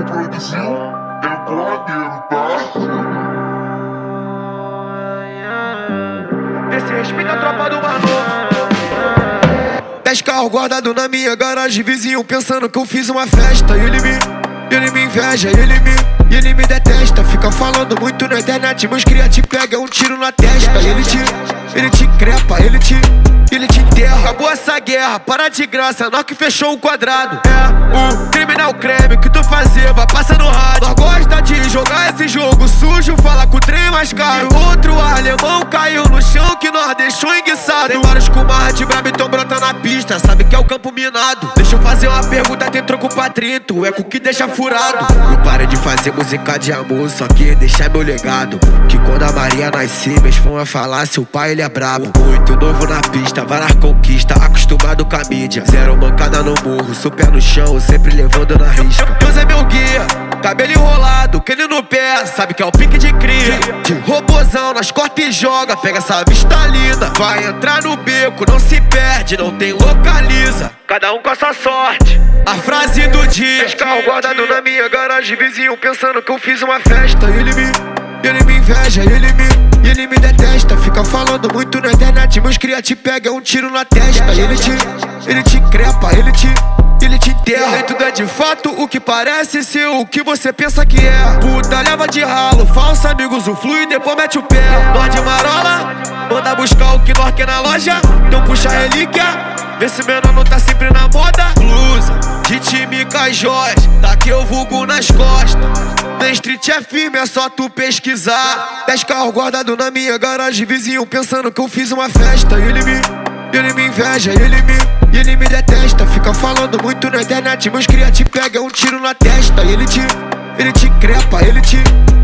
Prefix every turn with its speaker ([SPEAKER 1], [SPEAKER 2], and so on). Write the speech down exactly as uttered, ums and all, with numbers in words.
[SPEAKER 1] produziu, é o corradeiro, tá?
[SPEAKER 2] Esse respeita a tropa do Manu. Dez carros guardados na minha garagem, vizinho pensando que eu fiz uma festa. E ele me, ele me inveja, ele me, ele me detesta. Fica falando muito na internet, meus cria te pega um tiro na testa. Ele te, ele te crepa, ele te, ele te enterra. Acabou essa guerra, para de graça, nós que fechou o quadrado. É o criminal creme que tu fazer, vai passar no rádio. Nós gosta de jogar esse jogo sujo, fala com o trem mais caro. E outro alemão caiu no chão que nós deixou enguiçado. Tem vários com marra de brabo, então brota na pista, sabe que é o campo minado. Deixa eu fazer uma pergunta, tem troco pra trinta, o eco que deixa furado. Não para de fazer música de amor, só que deixar meu legado. Que quando a Maria nascer, meus fãs vão falar se o pai ele é brabo. Muito novo na pista, várias conquistas, acostumado com a mídia. Zero mancada no morro, super no chão, sempre levando na risca. Deus é meu guia, cabelo enrolado, que ele no pé, sabe que é o pique de cria. De robozão, nós corta e joga, pega essa vista linda. Vai entrar no beco, não se perde, não tem localiza. Cada um com a sua sorte. A frase do dia: dez carros guardados na minha garagem, vizinho pensando que eu fiz uma festa. Ele me, ele me inveja, ele me, ele me detesta. Fica falando muito na internet, meus cria te pega um tiro na testa. Ele te, ele te crepa, ele te, ele te enterra. E tudo é de fato o que parece ser o que você pensa que é. Puta leva de ralo, falso amigo usufrui e depois mete o pé. Nós de marola, manda buscar o que nós quer na loja. Então puxa a relíquia, vê se menor não tá sempre na moda. Blusa de time com as joias, daqui eu vulgo nas costas. Na street é firme, é só tu pesquisar. Dez carros guardados na minha garagem, vizinho pensando que eu fiz uma festa. Ele me, ele me inveja, ele me, ele me detesta. Fica falando muito na internet, meus cria te pega um tiro na testa. Ele te, ele te crepa, ele te,